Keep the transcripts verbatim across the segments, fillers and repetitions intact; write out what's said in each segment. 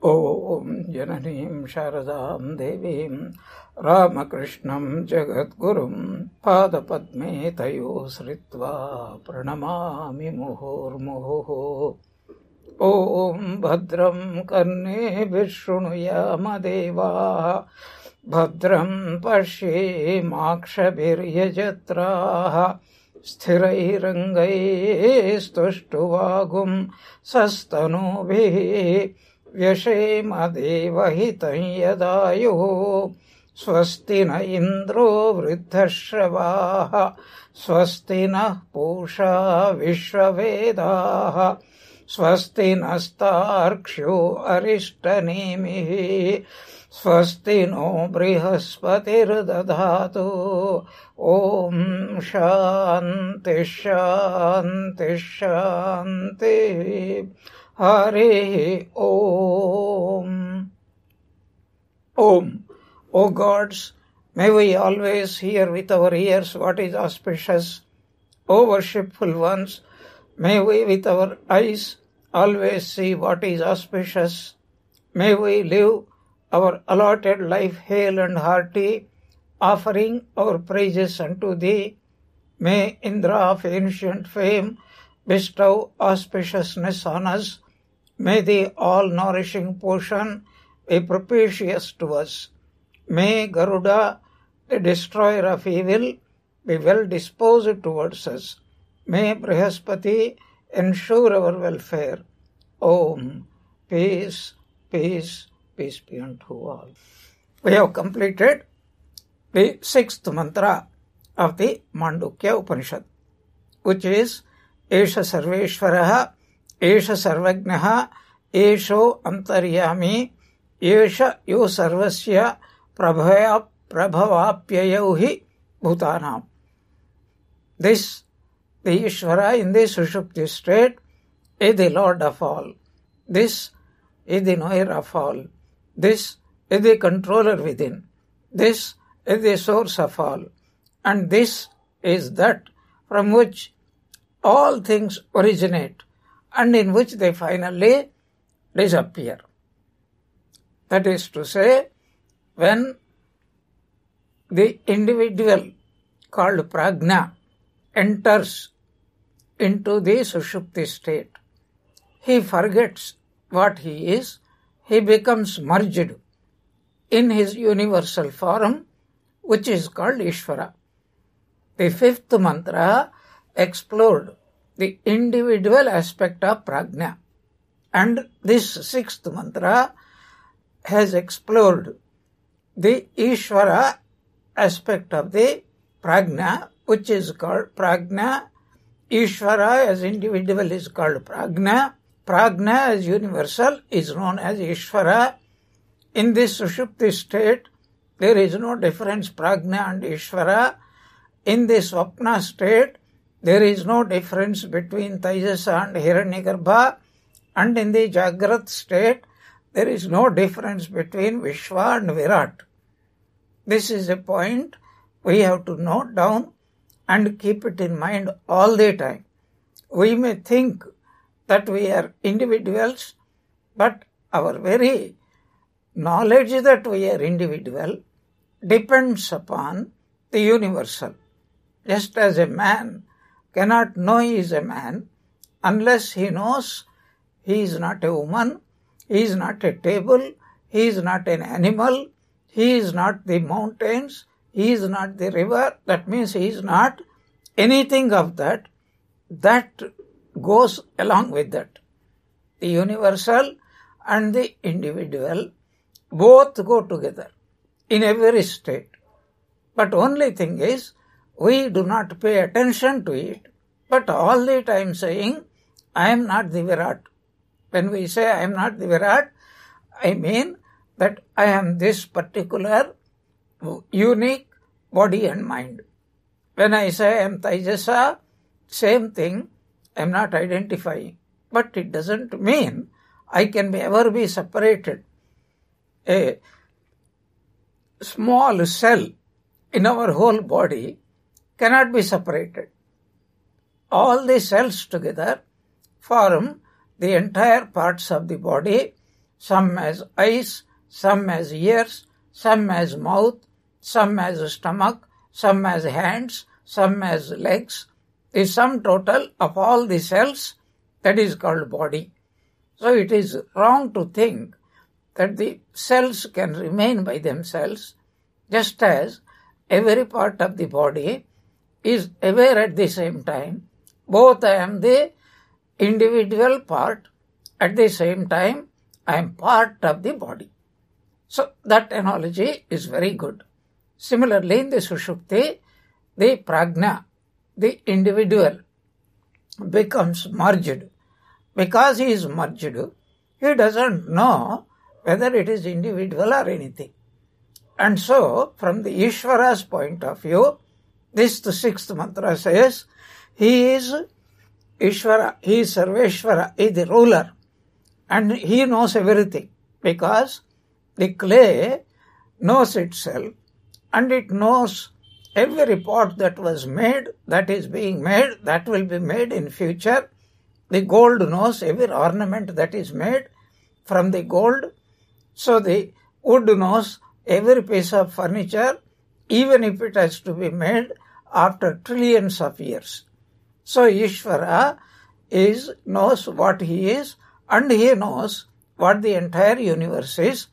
ॐ जननीं शारदां देवीं रामकृष्णं जगद्गुरुं पादपद्मे तयोः श्रित्वा प्रणमामि मुहुर्मुहुः। ॐ भद्रं कर्णेभिः शृणुयाम देवाः भद्रं पश्येमाक्षभिर्यजत्राः स्थिरैरङ्गैस्तुष्टुवागुं सस्तनूभिः व्यशेम देवहितं यदायुः। स्वस्ति न इन्द्रो वृद्धश्रवाः स्वस्ति नः पूषा विश्ववेदाः स्वस्ति नस्तार्क्ष्यो अरिष्टनेमिः स्वस्ति नो बृहस्पतिर्दधातु। ॐ शान्ति शान्ति शान्ति। Hare Om. Om. O gods, may we always hear with our ears what is auspicious. O worshipful ones, may we with our eyes always see what is auspicious. May we live our allotted life hale and hearty, offering our praises unto thee. May Indra of ancient fame bestow auspiciousness on us. May the all-nourishing portion be propitious to us. May Garuda, the destroyer of evil, be well disposed towards us. May Brihaspati ensure our welfare. Om. Peace, peace, peace be unto all. We have completed the sixth mantra of the Mandukya Upanishad, which is Esha Sarveshwaraha, Esha Sarvajnaha, Esho Antaryami, Esha Yo Sarvasya Prabhaya Prabhavapyayohi Bhutanam. This, the Ishvara in the Sushupti state, is the Lord of all. This is the knower of all. This is the controller within. This is the source of all. And this is that from which all things originate and in which they finally disappear. That is to say, when the individual called Prajna enters into the Sushupti state, he forgets what he is, he becomes merged in his universal form, which is called Ishvara. The fifth mantra explored the individual aspect of Prajna, and this sixth mantra has explored the Ishvara aspect of the Prajna, which is called Prajna. Ishvara as individual is called Prajna. Prajna as universal is known as Ishvara. In this Sushupti state, there is no difference Prajna and Ishvara. In the Swapna state, there is no difference between Taijasa and Hiranyagarbha, and in the Jagrat state, there is no difference between Vishwa and Virat. This is a point we have to note down and keep it in mind all the time. We may think that we are individuals, but our very knowledge that we are individual depends upon the universal. Just as a man cannot know he is a man unless he knows he is not a woman, he is not a table, he is not an animal, he is not the mountains, he is not the river. That means he is not anything of that. That goes along with that. The universal and the individual both go together in every state. But only thing is, we do not pay attention to it, but all the time saying, I am not the Virat. When we say I am not the Virat, I mean that I am this particular unique body and mind. When I say I am Taijasa, same thing, I am not identifying. But it doesn't mean I can be, ever be separated. A small cell in our whole body cannot be separated. All the cells together form the entire parts of the body. some has eyes, some has ears, some has mouth, some has a stomach, some has hands, some has legs. The sum total of all the cells, that is called body. So it is wrong to think that the cells can remain by themselves, just as every part of the body is aware at the same time. Both I am the individual part, at the same time I am part of the body. So that analogy is very good. Similarly, in the Sushupti, the prajna, the individual, becomes merged. Because he is merged, he doesn't know whether it is individual or anything. And so, from the Ishvara's point of view, this the sixth mantra says, he is Ishvara, he is Sarveshvara, he is the ruler, and he knows everything, because the clay knows itself, and it knows every pot that was made, that is being made, that will be made in future. The gold knows every ornament that is made from the gold. So the wood knows every piece of furniture, even if it has to be made after trillions of years. So Ishvara is, knows what he is, and he knows what the entire universe is.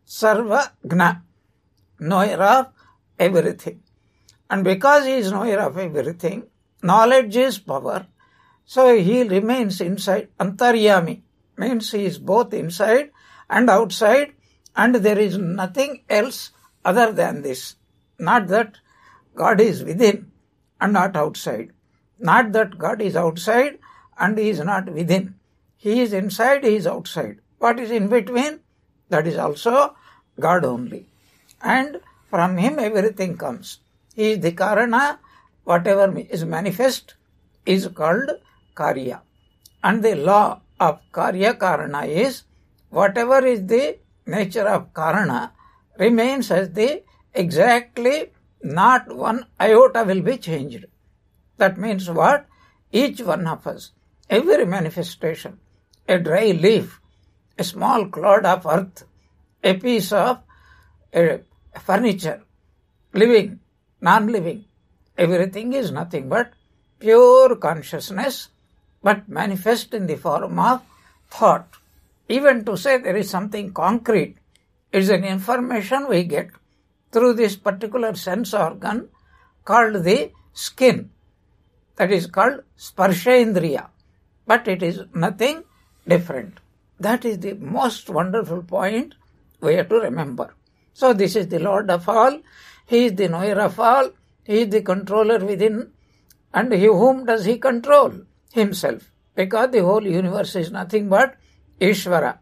Sarvagna, knower of everything. And because he is knower of everything, knowledge is power. So he remains inside. Antaryami means he is both inside and outside, and there is nothing else other than this. Not that God is within and not outside. Not that God is outside and he is not within. He is inside, he is outside. What is in between? That is also God only. And from him everything comes. He is the Karana. Whatever is manifest is called Karya. And the law of Karya Karana is, whatever is the nature of Karana remains as the exactly, not one iota will be changed. That means what? Each one of us, every manifestation, a dry leaf, a small clod of earth, a piece of a furniture, living, non-living, everything is nothing but pure consciousness, but manifest in the form of thought. Even to say there is something concrete is an information we get through this particular sense organ called the skin. That is called Sparshindriya. But it is nothing different. That is the most wonderful point we have to remember. So this is the Lord of all. He is the knower of all. He is the controller within. And he, whom does he control? Himself. Because the whole universe is nothing but Ishvara.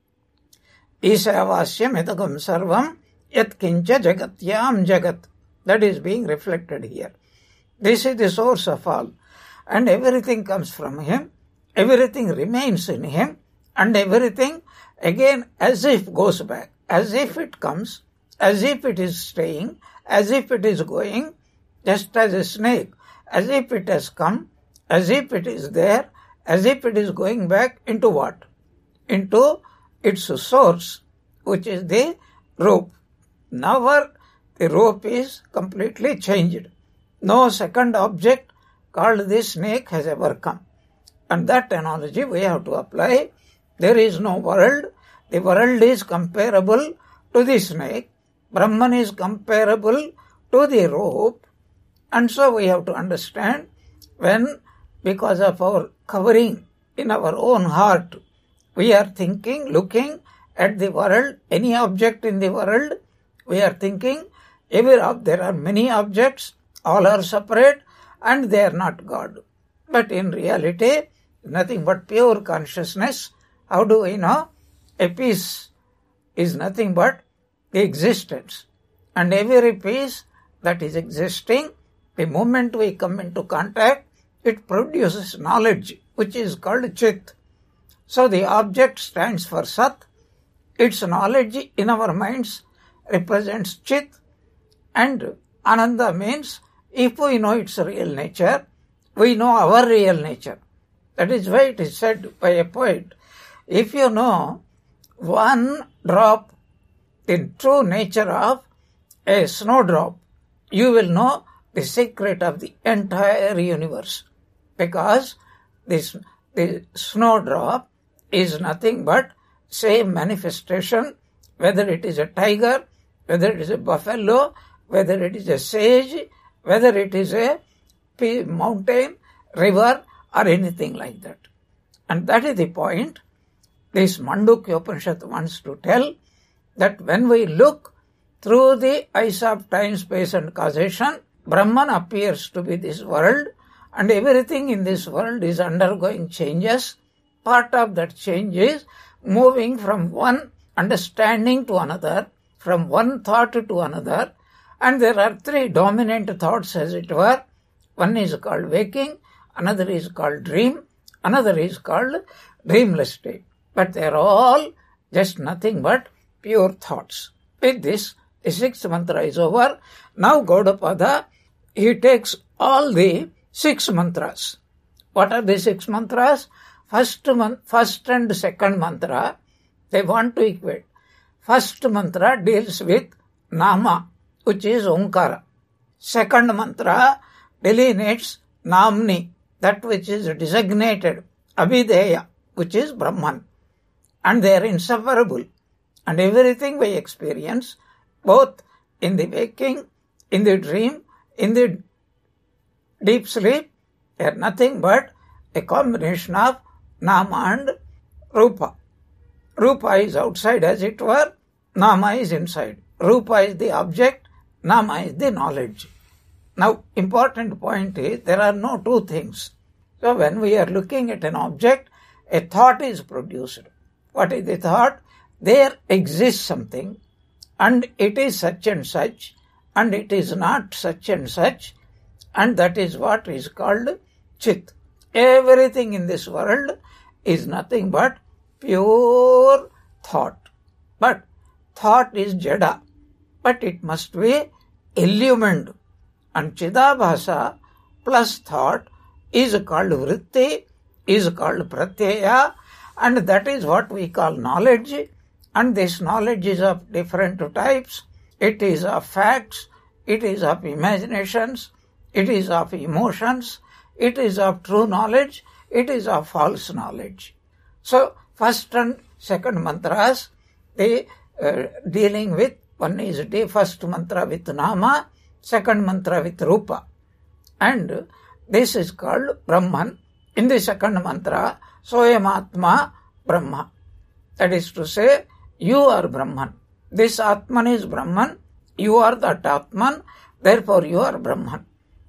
Isavasyam etagam sarvam yat kincha jagatyam jagat. That is being reflected here. This is the source of all. And everything comes from him. Everything remains in him. And everything again as if goes back. As if it comes. As if it is staying. As if it is going. Just as a snake. As if it has come. As if it is there. As if it is going back into what? Into its source, which is the rope. Now the rope is completely changed. No second object called the snake has ever come. And that analogy we have to apply. There is no world. The world is comparable to the snake. Brahman is comparable to the rope. And so we have to understand when, because of our covering in our own heart, we are thinking, looking at the world, any object in the world, we are thinking, every there are many objects, all are separate, and they are not God. But in reality, nothing but pure consciousness. How do we know? A piece is nothing but the existence. And every piece that is existing, the moment we come into contact, it produces knowledge, which is called Chit. So the object stands for Sat. Its knowledge in our minds represents Chit. And Ananda means, if we know its real nature, we know our real nature. That is why it is said by a poet, if you know one drop, the true nature of a snowdrop, you will know the secret of the entire universe. Because this the snowdrop is nothing but same manifestation, whether it is a tiger, whether it is a buffalo, whether it is a sage, whether it is a mountain, river, or anything like that. And that is the point this Mandukya Upanishad wants to tell, that when we look through the eyes of time, space and causation, Brahman appears to be this world, and everything in this world is undergoing changes. Part of that change is moving from one understanding to another, from one thought to another, and there are three dominant thoughts, as it were. One is called waking, another is called dream, another is called dreamless state. But they are all just nothing but pure thoughts. With this, the sixth mantra is over. Now Gaudapada, he takes all the six mantras. What are the six mantras? First, man, first and second mantra, they want to equate. First mantra deals with Nama, which is Omkara. Second mantra delineates Namni, that which is designated, Abhideya, which is Brahman. And they are inseparable. And everything we experience, both in the waking, in the dream, in the deep sleep, they are nothing but a combination of Nama and Rupa. Rupa is outside, as it were, Nama is inside. Rupa is the object, Nama is the knowledge. Now, important point is, there are no two things. So, when we are looking at an object, a thought is produced. What is the thought? There exists something, and it is such and such, and it is not such and such, and that is what is called Chit. Everything in this world is nothing but pure thought. But thought is Jada, but it must be illumined. And Chidabhasa plus thought is called Vritti, is called Pratyaya, and that is what we call knowledge. And this knowledge is of different types. It is of facts, it is of imaginations, it is of emotions, it is of true knowledge, it is of false knowledge. So, first and second mantras, they uh, dealing with, one is the first mantra with Nama, second mantra with Rupa. And this is called Brahman. In the second mantra, Soyam Atma Brahma. That is to say, you are Brahman. This Atman is Brahman. You are that Atman. Therefore, you are Brahman.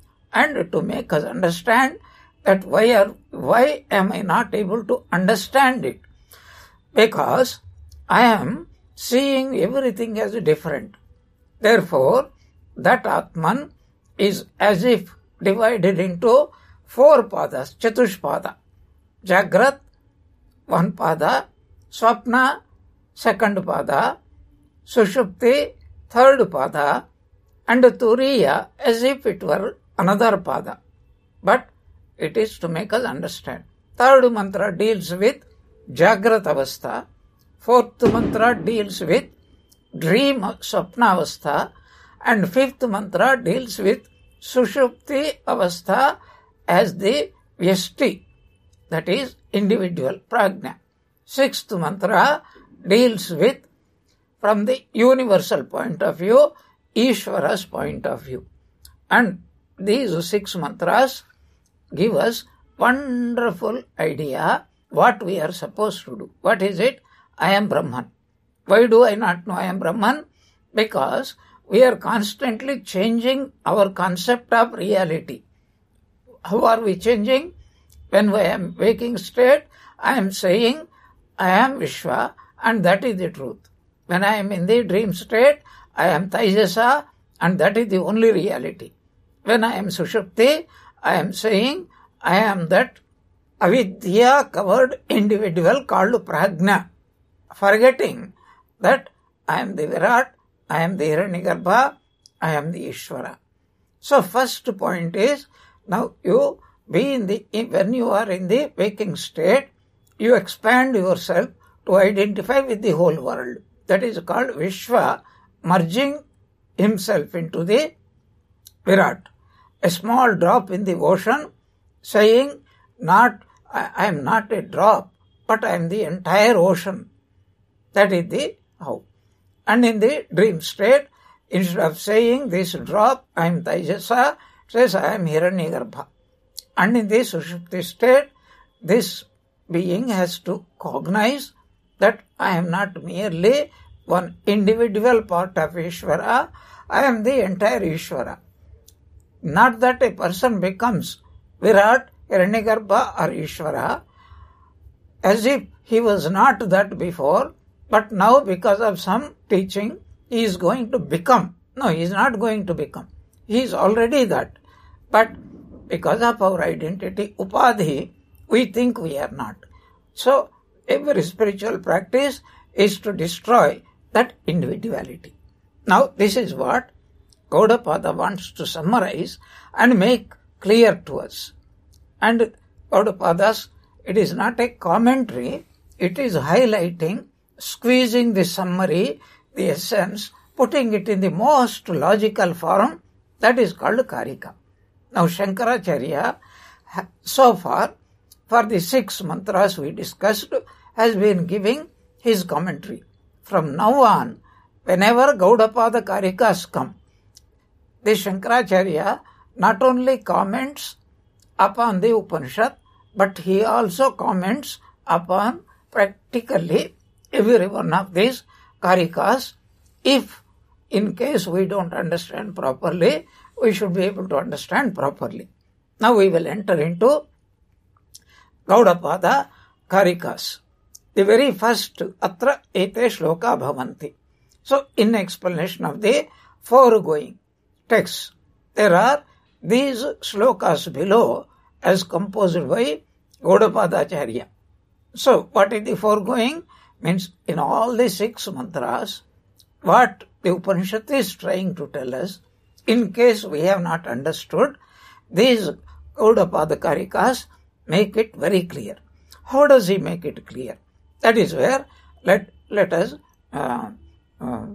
And to make us understand that why are why am I not able to understand it? Because I am seeing everything as different. Therefore, that Atman is as if divided into four padas, Chatushpada. Jagrat, one pada, Swapna, second pada, Sushupti, third pada, and Turiya as if it were another pada. But it is to make us understand. Third mantra deals with Jagrat Avastha. Fourth mantra deals with Dream Swapna Avastha. And fifth mantra deals with Sushupti Avastha as the Vyashti, that is individual, Prajna. Sixth mantra deals with, from the universal point of view, Ishvara's point of view. And these six mantras give us wonderful idea what we are supposed to do. What is it? I am Brahman. Why do I not know I am Brahman? Because we are constantly changing our concept of reality. How are we changing? When I am waking state, I am saying, I am Vishwa, and that is the truth. When I am in the dream state, I am Taijasa, and that is the only reality. When I am Sushupti, I am saying, I am that avidya covered individual called Prajna, forgetting that I am the Virat, I am the Hiranyagarbha, I am the Ishvara. So first point is, now you be in the, when you are in the waking state, you expand yourself to identify with the whole world. That is called Vishwa, merging himself into the Virat. A small drop in the ocean, saying, not, I, I am not a drop, but I am the entire ocean. That is the how. And in the dream state, instead of saying this drop, I am Taijasa, says I am Hiranyagarbha. And in this Sushupti state, this being has to cognize that I am not merely one individual part of Ishvara, I am the entire Ishvara. Not that a person becomes Virat, Hiranyagarbha or Ishvara, as if he was not that before, but now because of some teaching, he is going to become. No, he is not going to become. He is already that. But because of our identity, upadhi, we think we are not. So, every spiritual practice is to destroy that individuality. Now, this is what Gaudapada wants to summarize and make clear to us. And Gaudapada's, it is not a commentary, it is highlighting, squeezing the summary, the essence, putting it in the most logical form, that is called Karika. Now Shankaracharya, so far, for the six mantras we discussed, has been giving his commentary. From now on, whenever Gaudapada Karikas come, the Shankaracharya not only comments upon the Upanishad, but he also comments upon practically every one of these Karikas. If in case we don't understand properly, we should be able to understand properly. Now we will enter into Gaudapada Karikas. The very first, Atra ete shloka bhavanti. So, in explanation of the foregoing texts, there are these shlokas below as composed by Gaudapada Acharya. So, what is the foregoing? Means, in all the six mantras, what the Upanishad is trying to tell us, in case we have not understood, these Gaudapada Karikas make it very clear. How does he make it clear? That is where let, let us uh, uh,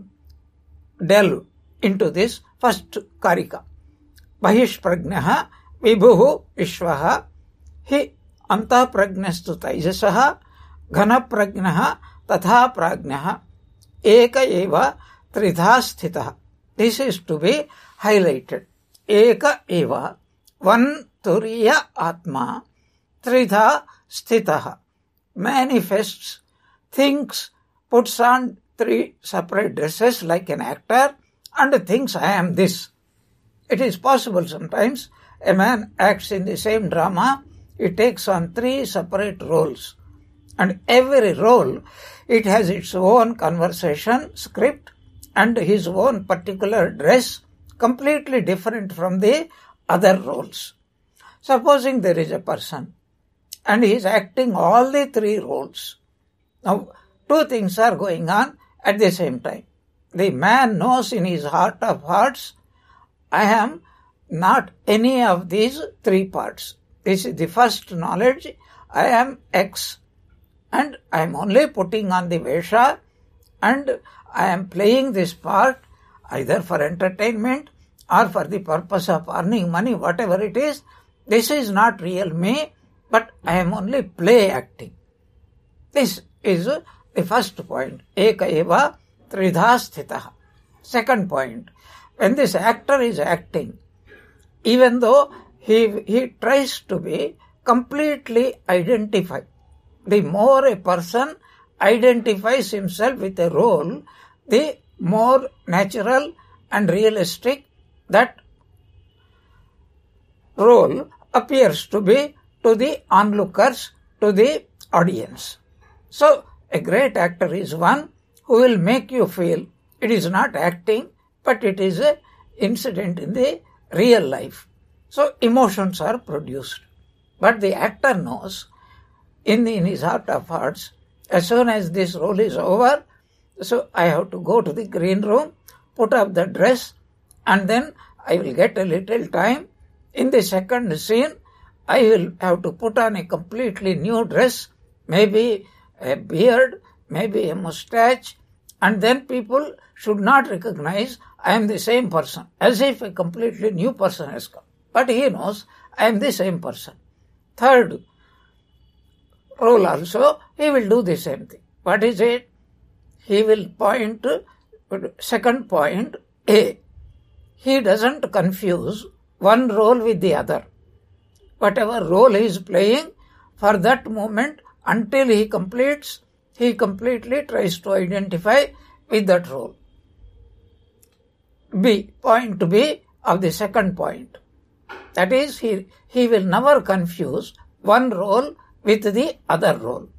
delve into this first Karika. Bahish prajnaha vibhuhu vishvaha hi anta prajnastu taijasaha ghana prajnaha tatha prajnaha eka eva tridha sthitaha. This is to be highlighted. Eka eva, one turiya atma, tridha sthitaha, manifests, thinks, puts on three separate dresses like an actor and thinks I am this. It is possible sometimes a man acts in the same drama, he takes on three separate roles. And every role, it has its own conversation script and his own particular dress, completely different from the other roles. Supposing there is a person and he is acting all the three roles. Now, two things are going on at the same time. The man knows in his heart of hearts, I am not any of these three parts. This is the first knowledge, I am X. And I am only putting on the Vesha and I am playing this part either for entertainment or for the purpose of earning money, whatever it is. This is not real me, but I am only play acting. This is the first point. Eka eva tridha sthitaha. Second point, when this actor is acting, even though he, he tries to be completely identified, the more a person identifies himself with a role, the more natural and realistic that role appears to be to the onlookers, to the audience. So, a great actor is one who will make you feel it is not acting, but it is an incident in the real life. So, emotions are produced. But the actor knows in, in his heart of hearts, as soon as this role is over, so I have to go to the green room, put up the dress, and then I will get a little time. In the second scene, I will have to put on a completely new dress, maybe a beard, maybe a mustache, and then people should not recognize I am the same person, as if a completely new person has come. But he knows I am the same person. Third role also, he will do the same thing. What is it? He will point, second point, A. He doesn't confuse one role with the other. Whatever role he is playing, for that moment, until he completes, he completely tries to identify with that role. B. Point B of the second point. That is, he, he will never confuse one role with the other role.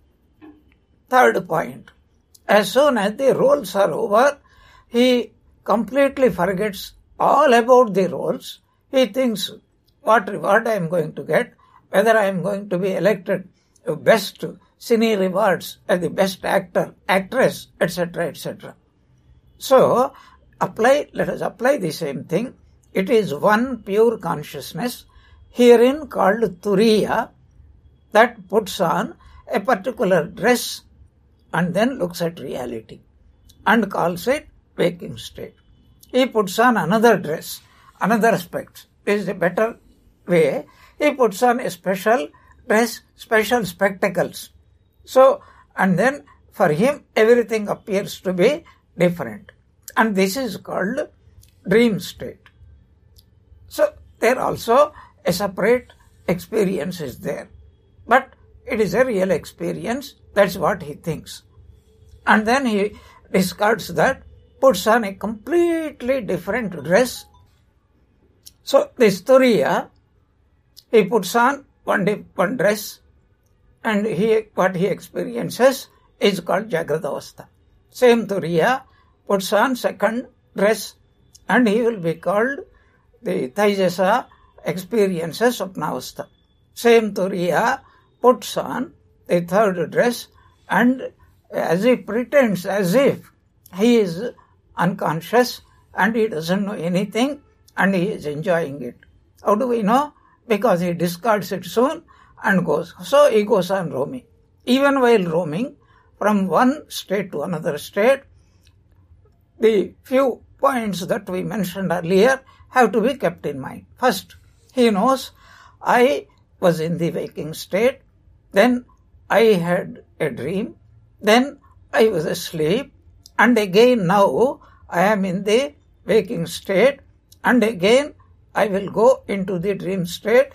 Third point. As soon as the roles are over, he completely forgets all about the roles. He thinks what reward I am going to get, whether I am going to be elected best cine rewards as the best actor, actress, et cetera, et cetera. So, apply. Let us apply the same thing. It is one pure consciousness, herein called Turiya, that puts on a particular dress and then looks at reality and calls it waking state. He puts on another dress, another aspect. This is a better way. He puts on a special dress, special spectacles. So, and then for him everything appears to be different. And this is called dream state. So, there also a separate experience is there. But it is a real experience. That's what he thinks. And then he discards that, puts on a completely different dress. So, this Turiya, he puts on one, one dress, and he, what he experiences is called Jagratavastha. Same Turiya puts on second dress, and he will be called the Taijasa experiences Swapnavastha. Same Turiya puts on the third dress, and as he pretends as if he is unconscious and he doesn't know anything and he is enjoying it. How do we know? Because he discards it soon and goes. So he goes on roaming. Even while roaming from one state to another state, the few points that we mentioned earlier have to be kept in mind. First, he knows I was in the waking state, then I had a dream, then I was asleep, and again now I am in the waking state, and again I will go into the dream state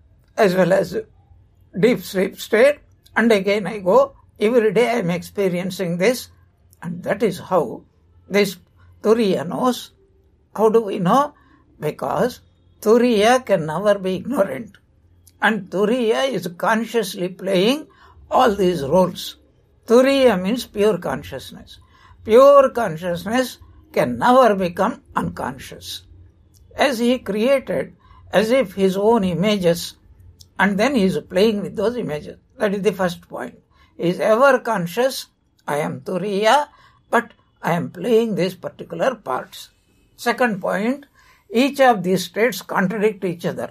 as well as deep sleep state, and again I go. Every day I am experiencing this, and that is how this Turiya knows. How do we know? Because Turiya can never be ignorant. And Turiya is consciously playing all these roles. Turiya means pure consciousness. Pure consciousness can never become unconscious. As he created, as if his own images, and then he is playing with those images. That is the first point. He is ever conscious, I am Turiya, but I am playing these particular parts. Second point, each of these states contradict each other.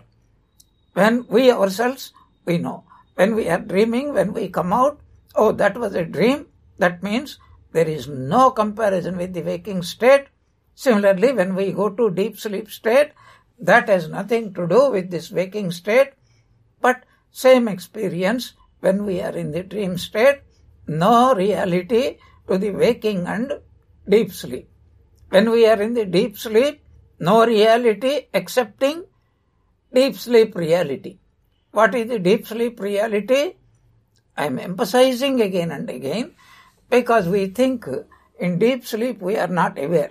When we ourselves, we know. When we are dreaming, when we come out, oh, that was a dream, that means there is no comparison with the waking state. Similarly, when we go to deep sleep state, that has nothing to do with this waking state, but same experience when we are in the dream state, no reality to the waking and deep sleep. When we are in the deep sleep, no reality excepting deep sleep reality. What is the deep sleep reality? I am emphasizing again and again because we think in deep sleep we are not aware.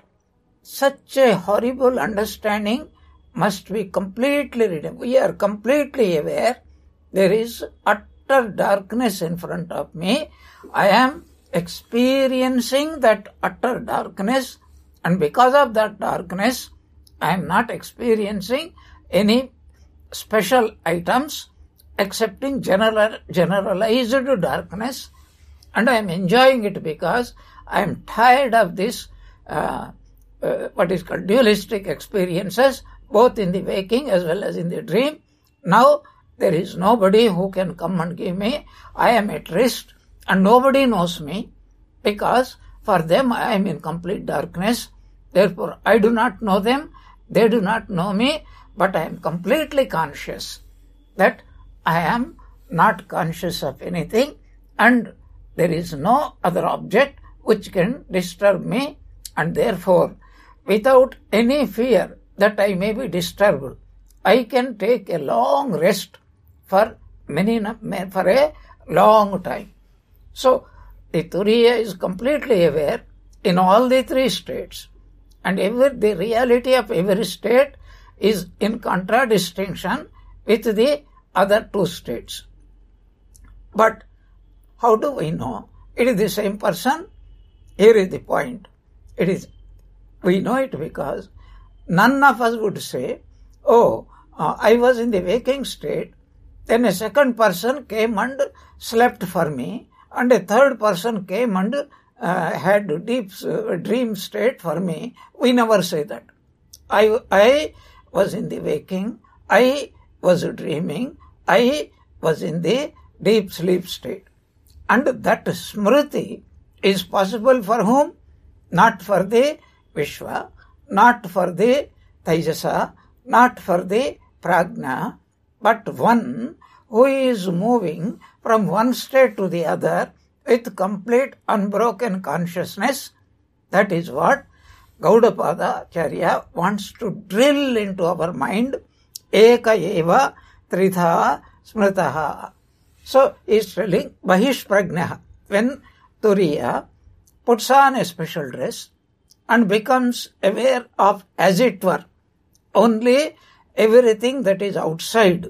Such a horrible understanding must be completely removed. We are completely aware. There is utter darkness in front of me. I am experiencing that utter darkness, and because of that darkness, I am not experiencing any special items excepting general, generalized darkness, and I am enjoying it because I am tired of this uh, uh, what is called dualistic experiences, both in the waking as well as in the dream. Now there is nobody who can come and give me. I am at rest and nobody knows me. because for them I am in complete darkness. Therefore, I do not know them, they do not know me, but I am completely conscious that I am not conscious of anything, and there is no other object which can disturb me, and therefore, without any fear that I may be disturbed, I can take a long rest for many for a long time. So, the Turiya is completely aware in all the three states, and every, the reality of every state is in contradistinction with the other two states. But how do we know it is the same person? Here is the point. It is, we know it because none of us would say, oh, uh, I was in the waking state, then a second person came and slept for me, and a third person came and uh, had deep uh, dream state for me. We never say that. I, I was in the waking, I was dreaming, I was in the deep sleep state. And that smriti is possible for whom? Not for the Vishwa, not for the Taijasa, not for the Prajna, but one who is moving from one state to the other with complete unbroken consciousness. That is what Gaudapada Acharya wants to drill into our mind. Eka eva tritha smritaha. So he is telling Bahish Prajnaha. When Turiya puts on a special dress and becomes aware of, as it were, only everything that is outside,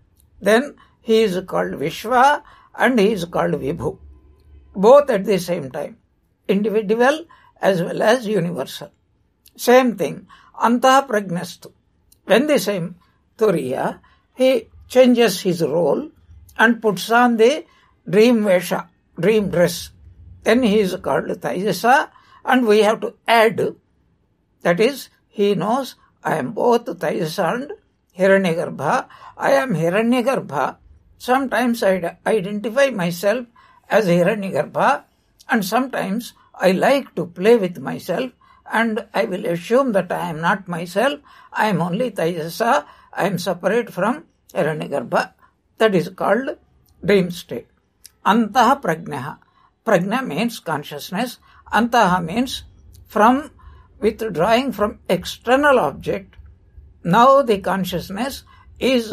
then he is called Vishwa and he is called Vibhu. Both at the same time. Individual as well as universal. Same thing. Antaha Prajnastu. When the same Turiya, he changes his role and puts on the dream vesha, dream dress. Then he is called Taijasa, and we have to add, that is, he knows I am both Taijasa and Hiranyagarbha. I am Hiranyagarbha. Sometimes I identify myself as Hiranyagarbha, and sometimes I like to play with myself, and I will assume that I am not myself. I am only Taijasa. I am separate from Hiranyagarbha. That is called dream state. Antaha Prajnaha. Prajna means consciousness. Antaha means from withdrawing from external object. Now the consciousness is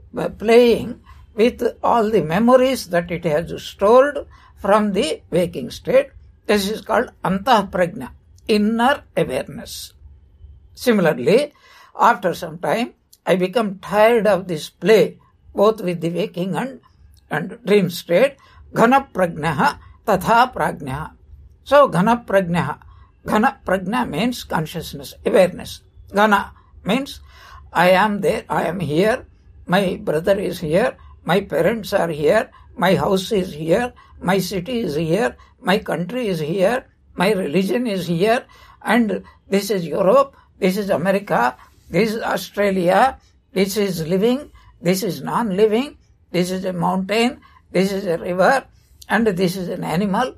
playing with all the memories that it has stored from the waking state. This is called Antaha Prajna, inner awareness. Similarly, after some time, I become tired of this play, both with the waking and, and dream state. Ghana Prajnaha Tatha Prajnaha. So, Ghana Prajnaha. Ghana Prajna means consciousness, awareness. Ghana means I am there, I am here, my brother is here, my parents are here, my house is here, my city is here, my country is here, my religion is here, and this is Europe, this is America, this is Australia, this is living, this is non-living, this is a mountain, this is a river, and this is an animal.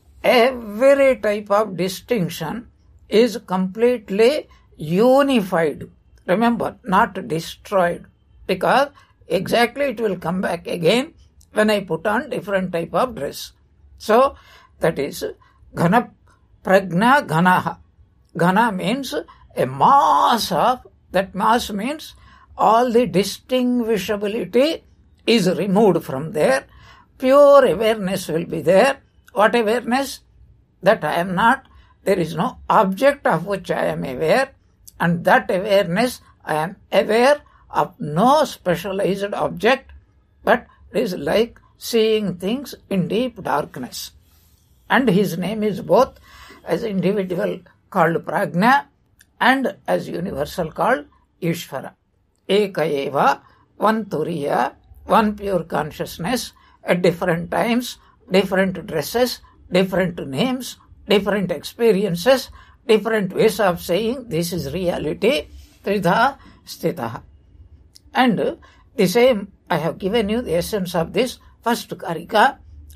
Every type of distinction is completely unified. Remember, not destroyed, because exactly it will come back again when I put on different type of dress. So, that is Ghana Prajna Ghanaha. Ghana means a mass of, that mass means all the distinguishability is removed from there. Pure awareness will be there. What awareness? That I am not, there is no object of which I am aware, and that awareness, I am aware of no specialized object, but it is like seeing things in deep darkness. And his name is both as individual called Prajna and as universal called Ishvara. Eka eva, one Turiya, one pure consciousness, at different times, different dresses, different names, different experiences, different ways of saying this is reality, Tridha Sthitaha. And the same, I have given you the essence of this first Karika,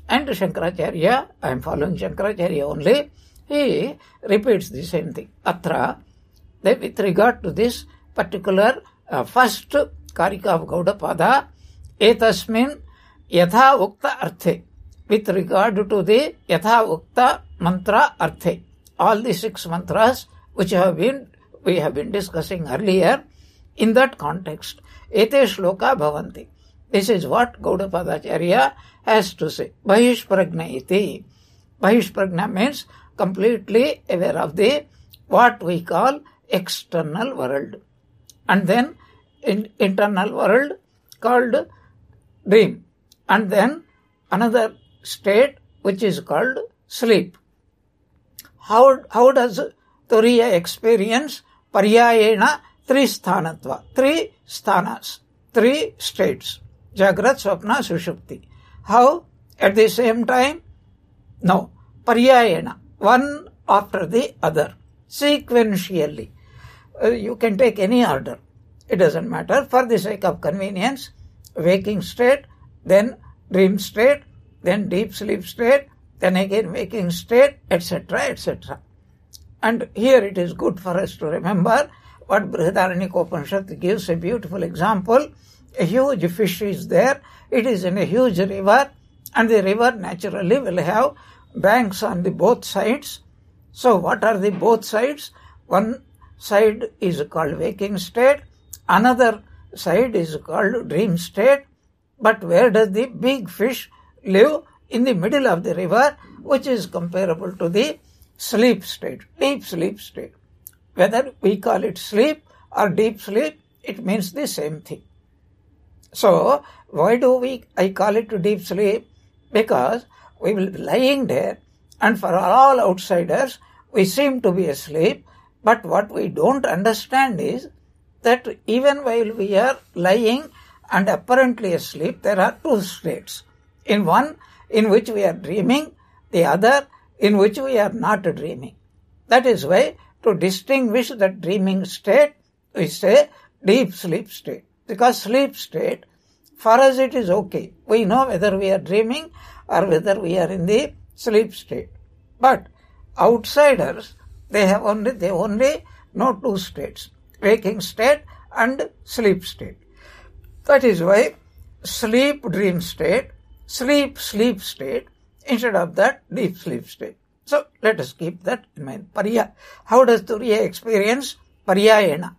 And Shankaracharya, I am following Shankaracharya only, he repeats the same thing. Atra, that with regard to this particular uh, first Karika of Gaudapada, etasmin yatha ukta arthe, with regard to the yatha ukta mantra arthe, all the six mantras which have been we have been discussing earlier, in that context, ete shloka bhavanti. This is what Gaudapadacharya has to say. Bahish prajna iti. Bahish prajna means completely aware of the what we call external world. And then in internal world called dream. And then another state which is called sleep. How, how does Turiya experience paryayena three sthanatva? Three sthanas, three states. Jagrat, Swapna, Sushupti. How? At the same time? No. Paryayena. One after the other. Sequentially. Uh, you can take any order. It doesn't matter. For the sake of convenience, waking state, then dream state, then deep sleep state, then again waking state, et cetera, et cetera. And here it is good for us to remember what Brihadaranyaka gives a beautiful example. A huge fish is there. It is in a huge river, and the river naturally will have banks on the both sides. So what are the both sides? One side is called waking state, another side is called dream state. But where does the big fish live? In the middle of the river, which is comparable to the sleep state, deep sleep state. Whether we call it sleep or deep sleep, it means the same thing. So, why do we, I call it deep sleep? Because we will be lying there, and for all outsiders, we seem to be asleep, but what we don't understand is that even while we are lying and apparently asleep, there are two states. In one, in which we are dreaming, the other, in which we are not dreaming. That is why, to distinguish the dreaming state, we say deep sleep state. Because sleep state, for us it is okay. We know whether we are dreaming or whether we are in the sleep state. But outsiders, they have only, they only know two states. Waking state and sleep state. That is why sleep dream state, sleep sleep state, instead of that deep sleep state. So let us keep that in mind. Parya. How does Turiya experience? Paryayena.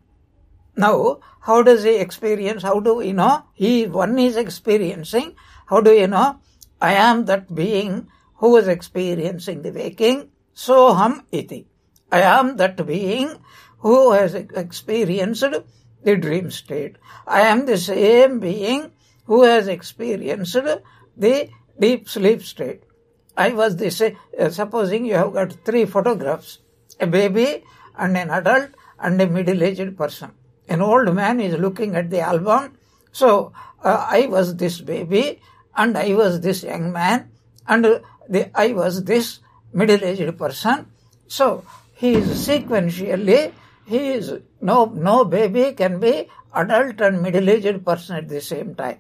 Now, how does he experience? How do we know? He, one is experiencing. How do you know? I am that being who is experiencing the waking. Soham iti. I am that being who has experienced the dream state. I am the same being who has experienced the deep sleep state. I was the same, uh, supposing you have got three photographs, a baby and an adult and a middle-aged person. An old man is looking at the album. So, uh, I was this baby and I was this young man and uh, the, I was this middle-aged person. So, he is sequentially, he is, no, no baby can be adult and middle-aged person at the same time.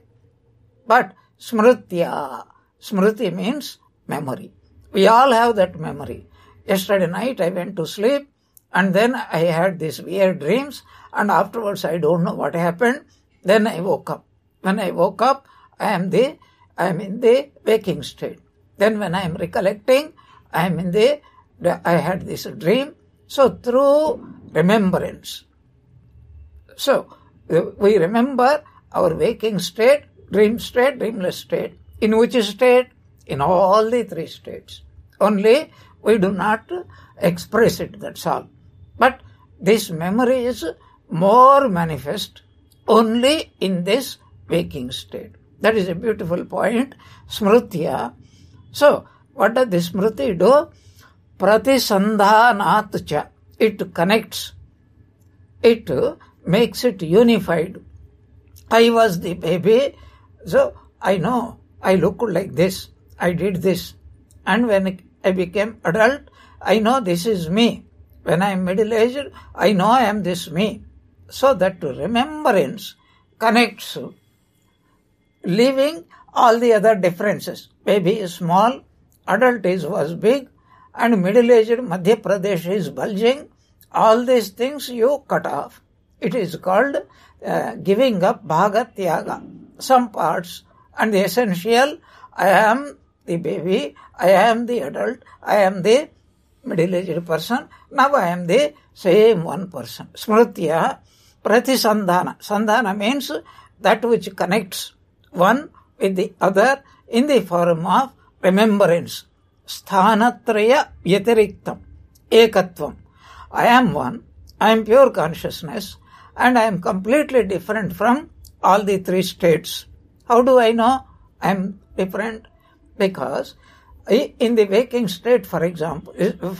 But, smrutya, smriti means memory. We all have that memory. Yesterday night I went to sleep and then I had these weird dreams and afterwards I don't know what happened. Then I woke up. When I woke up, I am the, I am in the waking state. Then when I am recollecting, I am in the, I had this dream. So through remembrance. So we remember our waking state, dream state, dreamless state. In which state? In all the three states. Only we do not express it, that's all. But this memory is more manifest only in this waking state. That is a beautiful point. Smrutya. So, what does this smriti do? Pratisandhanat cha. It connects. It makes it unified. I was the baby, so I know I looked like this. I did this. And when I became adult, I know this is me. When I am middle-aged, I know I am this me. So that remembrance connects leaving all the other differences. Baby is small, adult is was big, and middle-aged Madhya Pradesh is bulging. All these things you cut off. It is called uh, giving up bhaga tyaga. Some parts, and the essential, I am the baby, I am the adult, I am the middle-aged person, now I am the same one person. Smritya pratisandhana. Sandhana means that which connects one with the other in the form of remembrance. Sthanatraya yatiriktam. Ekatvam. I am one, I am pure consciousness, and I am completely different from all the three states. How do I know I am different? Because in the waking state, for example,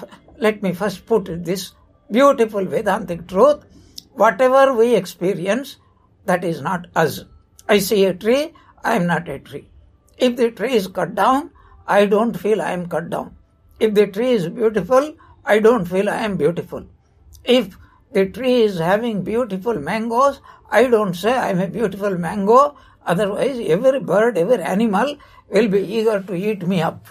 let me first put this beautiful Vedantic truth. Whatever we experience, that is not us. I see a tree, I am not a tree. If the tree is cut down, I don't feel I am cut down. If the tree is beautiful, I don't feel I am beautiful. If the tree is having beautiful mangoes, I don't say I am a beautiful mango. Otherwise, every bird, every animal will be eager to eat me up.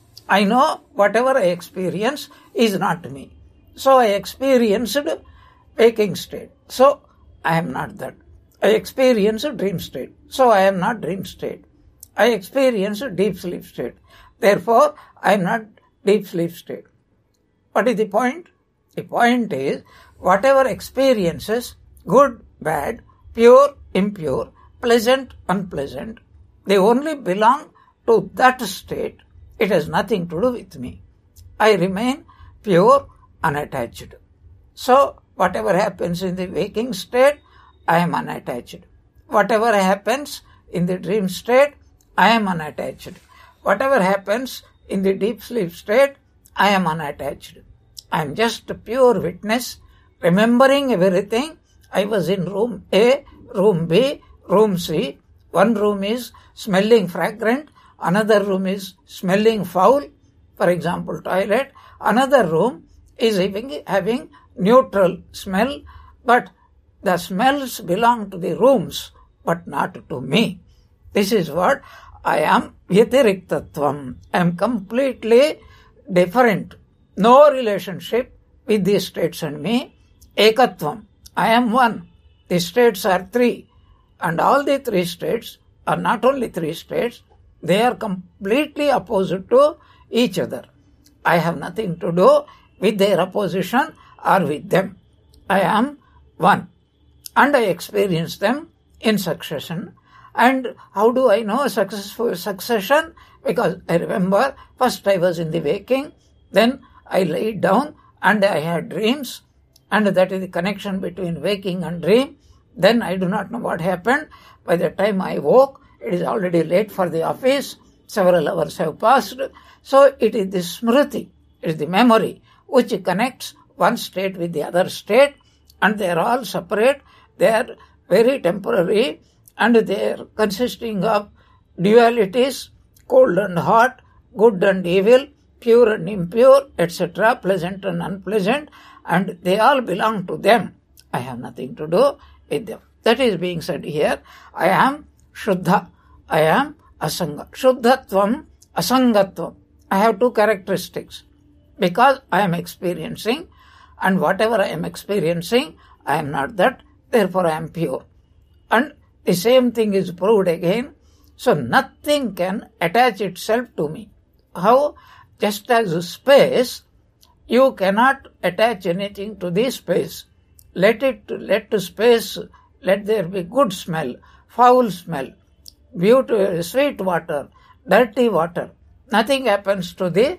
I know whatever I experience is not me. So I experienced waking state. So I am not that. I experienced dream state. So I am not dream state. I experienced deep sleep state. Therefore, I am not deep sleep state. What is the point? The point is, whatever experiences, good, bad, pure, impure, pleasant, unpleasant, they only belong to that state. It has nothing to do with me. I remain pure, unattached. So, whatever happens in the waking state, I am unattached. Whatever happens in the dream state, I am unattached. Whatever happens in the deep sleep state, I am unattached. I am just a pure witness, remembering everything. I was in room A, room B, room C. One room is smelling fragrant, another room is smelling foul, for example, toilet. Another room is having, having neutral smell, but the smells belong to the rooms, but not to me. This is what I am, yatiriktatvam. I am completely different. No relationship with these states and me. Ekatvam. I am one. The states are three. And all the three states are not only three states, they are completely opposite to each other. I have nothing to do with their opposition or with them. I am one. And I experience them in succession. And how do I know successful succession? Because I remember first I was in the waking, then I laid down and I had dreams, and that is the connection between waking and dream. Then I do not know what happened. By the time I woke, it is already late for the office. Several hours have passed. So it is the smriti, it is the memory, which connects one state with the other state, and they are all separate. They are very temporary, and they are consisting of dualities, cold and hot, good and evil, pure and impure, et cetera, pleasant and unpleasant, and they all belong to them. I have nothing to do with them. That is being said here. I am Shuddha. I am Asanga. Shuddhatvam, Asangatvam. I have two characteristics. Because I am experiencing, and whatever I am experiencing, I am not that, therefore I am pure. And the same thing is proved again. So nothing can attach itself to me. How? Just as space, you cannot attach anything to the space. Let it, let the space, let there be good smell, foul smell, beautiful, sweet water, dirty water. Nothing happens to the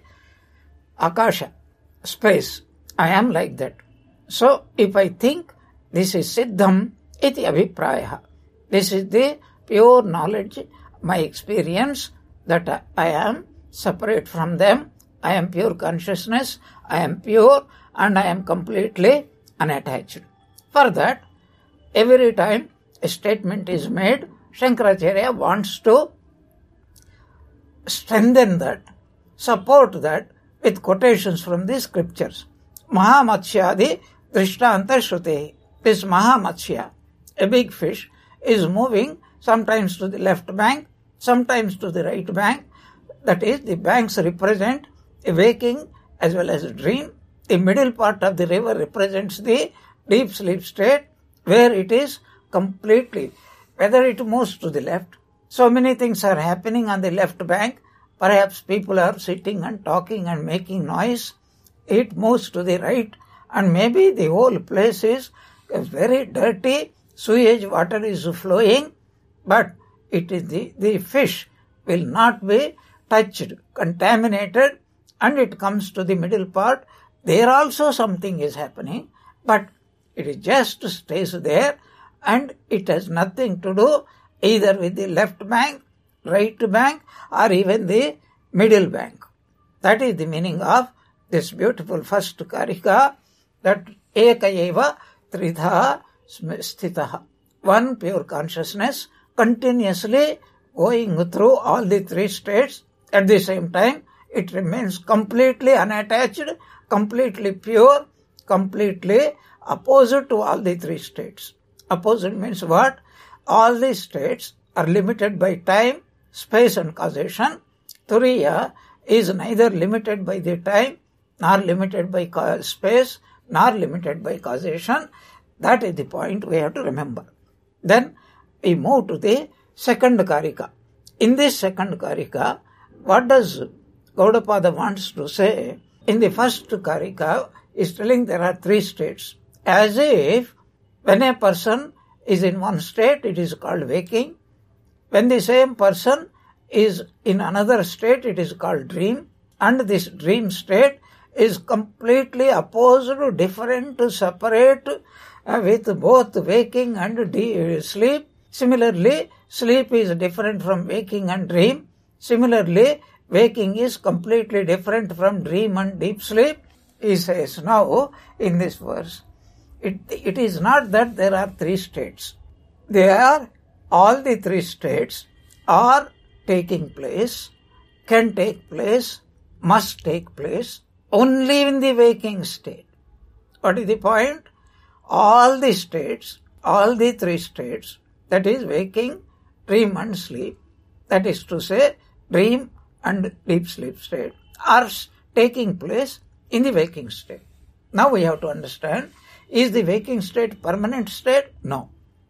akasha, space. I am like that. So if I think this is siddham iti abhipraya, this is the pure knowledge, my experience that I am separate from them, I am pure consciousness, I am pure and I am completely unattached. For that, every time a statement is made, Shankaracharya wants to strengthen that, support that with quotations from the scriptures. Mahamatsyadi Drishtanta Shruti. This Mahamatsya, a big fish, is moving sometimes to the left bank, sometimes to the right bank. That is, the banks represent a waking as well as a dream. The middle part of the river represents the deep sleep state, where it is completely, whether it moves to the left. So many things are happening on the left bank. Perhaps people are sitting and talking and making noise. It moves to the right, and maybe the whole place is very dirty, sewage water is flowing, but it is the, the fish will not be touched, contaminated, and it comes to the middle part. There also something is happening, but it just stays there, and it has nothing to do either with the left bank, right bank, or even the middle bank. That is the meaning of this beautiful first karika, that ekayeva tridha sthitaha. One pure consciousness continuously going through all the three states. At the same time, it remains completely unattached, completely pure, completely opposite to all the three states. Opposite means what? All the states are limited by time, space and causation. Turiya is neither limited by the time, nor limited by space, nor limited by causation. That is the point we have to remember. Then we move to the second karika. In this second karika, what does Gaudapada wants to say? In the first karika, is telling there are three states. As if when a person is in one state, it is called waking. When the same person is in another state, it is called dream. And this dream state is completely opposed, different, separate, uh, with both waking and de- sleep. Similarly, sleep is different from waking and dream. Similarly, waking is completely different from dream and deep sleep. He says now in this verse, it, it is not that there are three states. They are, all the three states are taking place, can take place, must take place only in the waking state. What is the point? All the states, all the three states, that is waking, dream and sleep, that is to say dream and deep sleep state, are taking place in the waking state. Now we have to understand, is the waking state permanent state? No.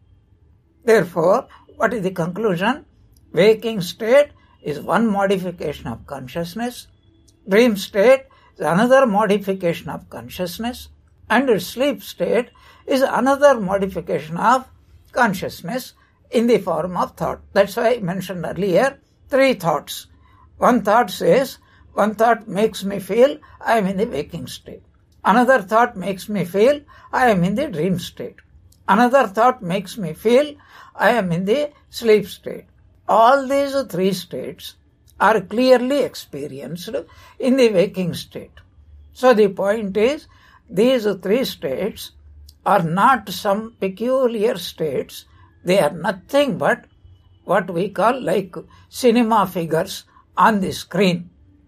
Therefore, what is the conclusion? Waking state is one modification of consciousness, dream state is another modification of consciousness, and sleep state is another modification of consciousness in the form of thought. That's why I mentioned earlier three thoughts. One thought says, one thought makes me feel I am in the waking state. Another thought makes me feel I am in the dream state. Another thought makes me feel I am in the sleep state. All these three states are clearly experienced in the waking state. So the point is, these three states are not some peculiar states. They are nothing but what we call like cinema figures on the screen.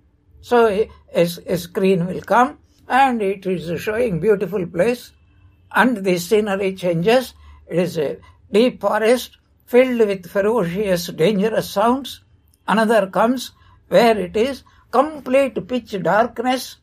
So a, a screen will come and it is showing beautiful place, and the scenery changes. It is a deep forest filled with ferocious, dangerous sounds. Another comes where it is complete pitch darkness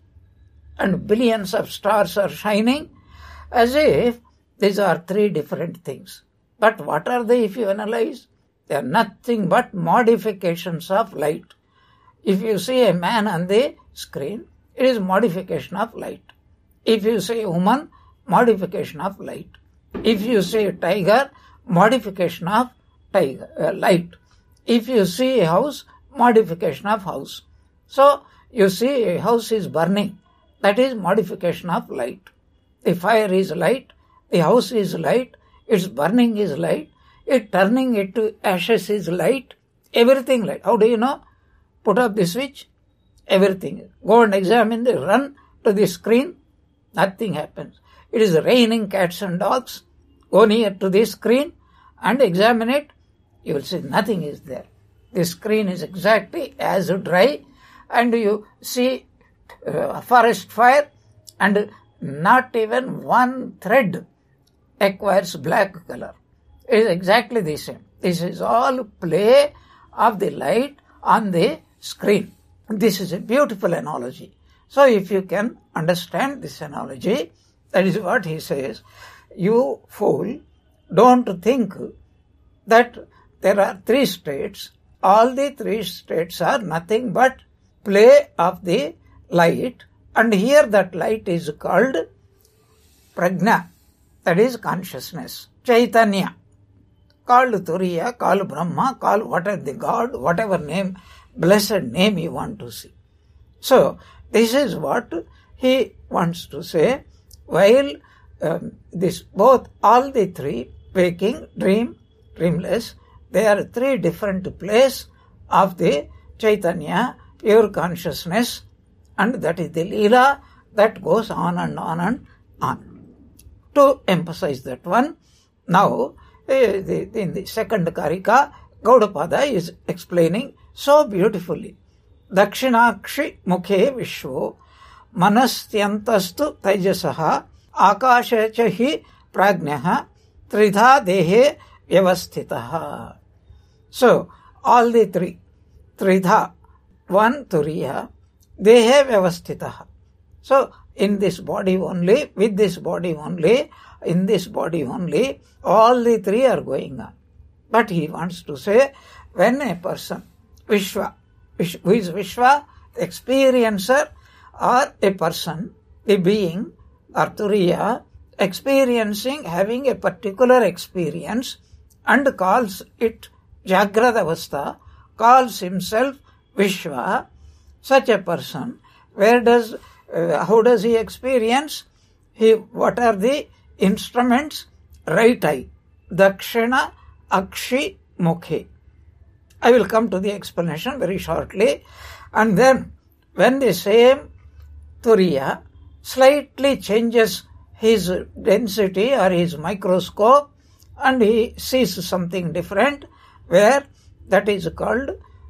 and billions of stars are shining, as if these are three different things. But what are they if you analyze? They are nothing but modifications of light. If you see a man on the screen, it is modification of light. If you see a woman, modification of light. If you see a tiger, modification of tiger, uh, light. If you see a house, modification of house. So, you see a house is burning. That is modification of light. The fire is light, the house is light, its burning is light, it turning it to ashes is light, everything light. How do you know? Put up the switch, everything. Go and examine the run to the screen, nothing happens. It is raining cats and dogs. Go near to the screen and examine it, you will see nothing is there. The screen is exactly as dry, and you see uh, forest fire, and not even one thread acquires black color. is exactly the same. This is all play of the light on the screen. This is a beautiful analogy. So if you can understand this analogy, that is what he says. You fool, don't think that there are three states. All the three states are nothing but play of the light, and here that light is called prajna, that is consciousness, chaitanya, called Turiya, called Brahma, called whatever the God, whatever name, blessed name you want to see. So this is what he wants to say. While um, this both all the three, waking, dream, dreamless, they are three different places of the Chaitanya, pure consciousness, and that is the Leela that goes on and on and on. To emphasize that one, now uh, the, in the second Karika, Gaudapada is explaining so beautifully. Dakshinakshi mukhe vishvo manastyantastu taijasaha akashacha hi prajnaha tridha dehe vyavasthitaha. So, all the three, tridha, one turiya, dehe vyavasthitaha. So, in this body only, with this body only, in this body only, all the three are going on. But he wants to say, when a person, Vishwa, who is Vishwa, the experiencer, or a person, a being, or Turiya, experiencing, having a particular experience, and calls it Jagrada Avastha, calls himself Vishwa, such a person, where does, uh, how does he experience? He, what are the instruments? Right eye, Dakshina Akshi Mukhe. I will come to the explanation very shortly. And then, when the same Turiya slightly changes his density or his microscope, and he sees something different, where that is called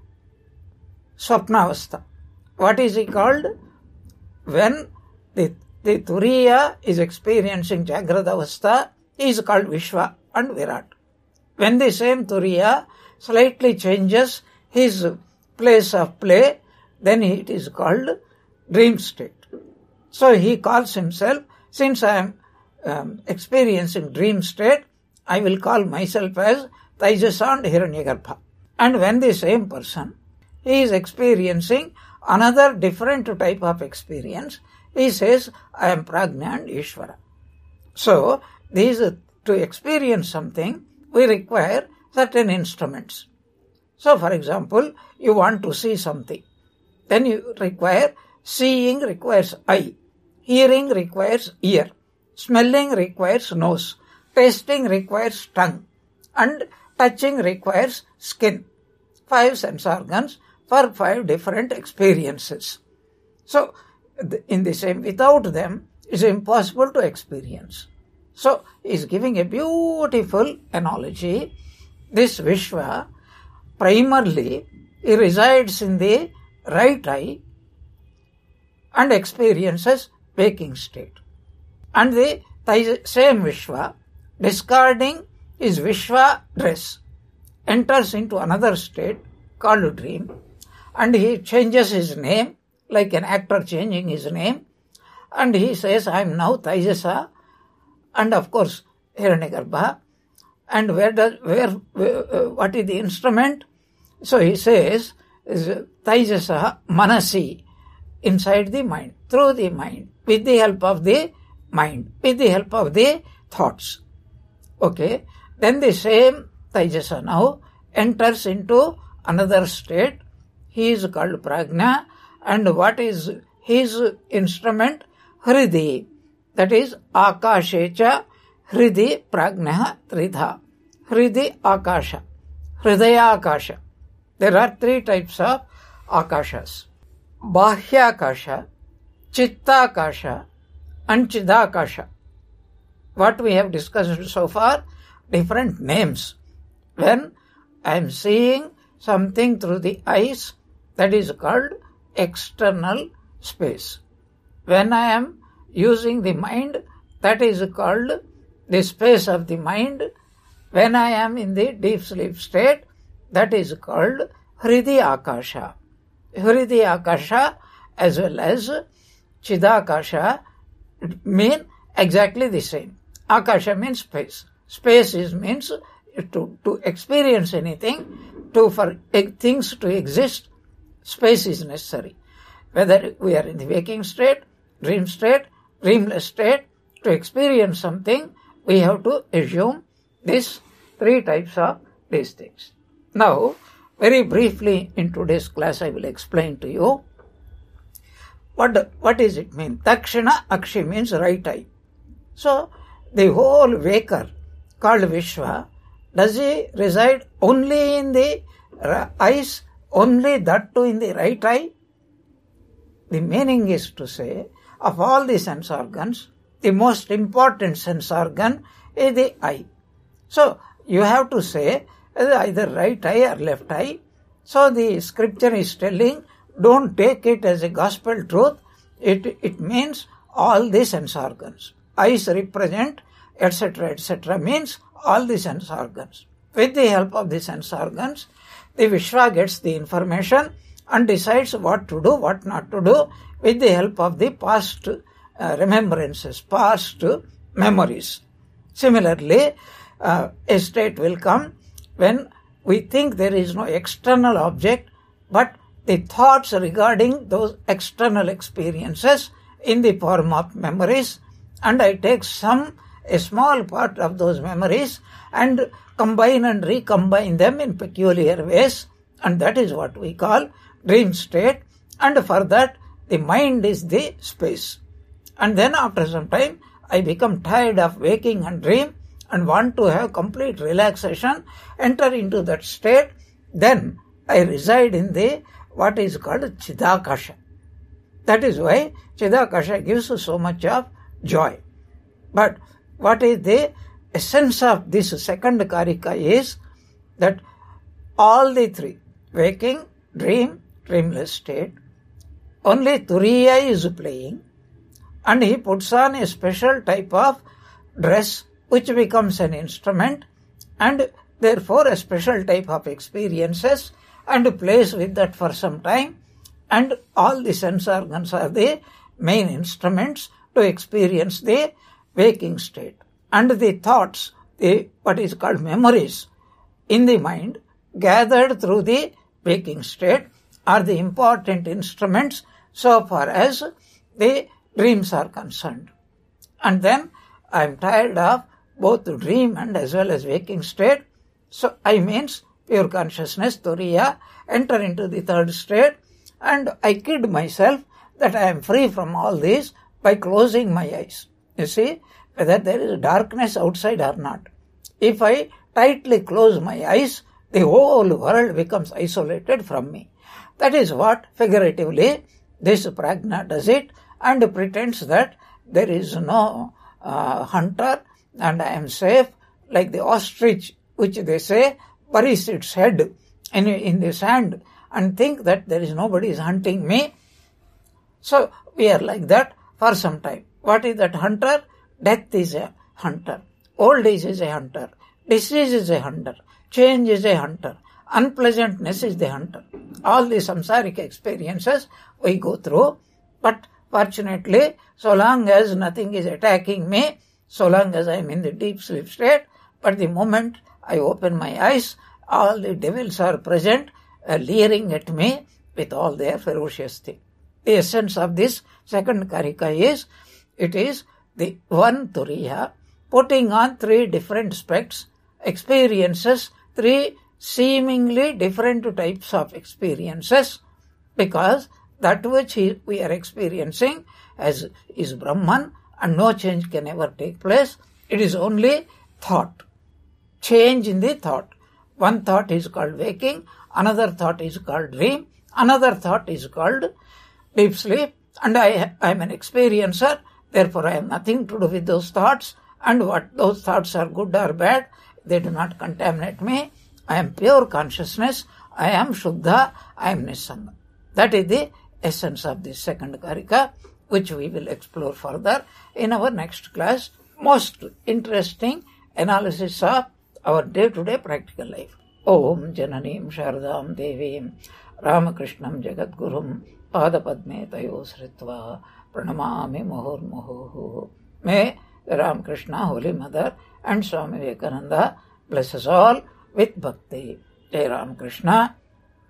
Swapnavastha. What is he called? When the, the Turiya is experiencing Jagrada Avastha, he is called Vishwa and Virat. When the same Turiya slightly changes his place of play, then it is called dream state. So he calls himself, since I am um, experiencing dream state, I will call myself as Taijasa and Hiranyagarbha. And when the same person, he is experiencing another different type of experience, he says, I am Prajna and Ishvara. So, these, to experience something, we require certain instruments. So, for example, you want to see something. Then you require, seeing requires eye, hearing requires ear, smelling requires nose, tasting requires tongue, and touching requires skin. Five sense organs for five different experiences. So, in the same, without them, it's impossible to experience. So, he is giving a beautiful analogy. This Vishwa, primarily, he resides in the right eye and experiences waking state. And the same Vishwa, discarding his Vishwa dress, enters into another state called dream, and he changes his name, like an actor changing his name, and he says, I am now Taijasa, and of course, Hiranyagarbha. And where does, where, where uh, what is the instrument? So he says, Taijasa Manasi, inside the mind, through the mind, with the help of the mind, with the help of the thoughts. Okay, then the same Taijasa now enters into another state. He is called Prajna, and what is his instrument? Hridi, that is Akashecha, Hridi Prajna Tridha. Hridi Akasha, Hridaya Akasha. There are three types of Akashas. Bahya Akasha, Chitta Akasha, and Chidakasha. What we have discussed so far, different names. When I am seeing something through the eyes, that is called external space. When I am using the mind, that is called the space of the mind, When I am in the deep sleep state, that is called Hridi Akasha. Hridi Akasha as well as Chidakasha mean exactly the same. Akasha means space. Space is means to, to experience anything, to for things to exist, space is necessary. Whether we are in the waking state, dream state, dreamless state, to experience something, we have to assume these three types of these things. Now, very briefly in today's class, I will explain to you what, what does it mean. Takshina Akshi means right eye. So, the whole waker called Vishwa, does he reside only in the eyes, only that too in the right eye? The meaning is to say, of all the sense organs, the most important sense organ is the eye. So, you have to say either right eye or left eye. So, the scripture is telling, don't take it as a gospel truth. It, it means all the sense organs. Eyes represent, et cetera, et cetera, means all the sense organs. With the help of the sense organs, the Vishwa gets the information and decides what to do, what not to do, with the help of the past uh, remembrances, past memories. Similarly, uh, a state will come when we think there is no external object, but the thoughts regarding those external experiences in the form of memories, and I take some, a small part of those memories and combine and recombine them in peculiar ways, and that is what we call dream state, and for that the mind is the space. And then after some time I become tired of waking and dream and want to have complete relaxation, enter into that state, then I reside in the what is called Chidakasha. That is why Chidakasha gives so much of joy. But what is the essence of this second karika is that all the three, waking, dream, dreamless state, only Turiya is playing, and he puts on a special type of dress which becomes an instrument, and therefore a special type of experiences, and plays with that for some time, and all the sense organs are the main instruments to experience the waking state. And the thoughts, the what is called memories in the mind gathered through the waking state are the important instruments so far as the dreams are concerned. And then I am tired of both the dream and as well as waking state. So I means pure consciousness, Turiya, enter into the third state, and I kid myself that I am free from all this by closing my eyes. You see, whether there is darkness outside or not. If I tightly close my eyes, the whole world becomes isolated from me. That is what, figuratively, this prajna does it, and pretends that there is no uh, hunter and I am safe, like the ostrich, which they say buries its head in, in the sand and think that there is nobody is hunting me. So we are like that for some time. What is that hunter? Death is a hunter. Old age is a hunter. Disease is a hunter. Change is a hunter. Unpleasantness is the hunter. All the samsaric experiences we go through, but fortunately, so long as nothing is attacking me, so long as I am in the deep sleep state, but the moment I open my eyes, all the devils are present, uh, leering at me with all their ferocious thing. The essence of this second karika is, it is the one Turiya putting on three different specs, experiences, three seemingly different types of experiences, because that which he, we are experiencing as is Brahman and no change can ever take place. It is only thought, change in the thought. One thought is called waking, another thought is called dream, another thought is called deep sleep, and I, I am an experiencer, therefore I have nothing to do with those thoughts, and what those thoughts are good or bad, they do not contaminate me. I am pure consciousness, I am Shuddha, I am Nissanga. That is the essence of this second karika, which we will explore further in our next class. Most interesting analysis of our day-to-day practical life. Om Jananim Sharadam Devim Ramakrishnam Jagadgurum Padapadme Tayo Sritva Pranamami Muhur Muhu. May the Ramakrishna, Holy Mother, and Swami Vivekananda bless us all with bhakti. Jai Ramakrishna.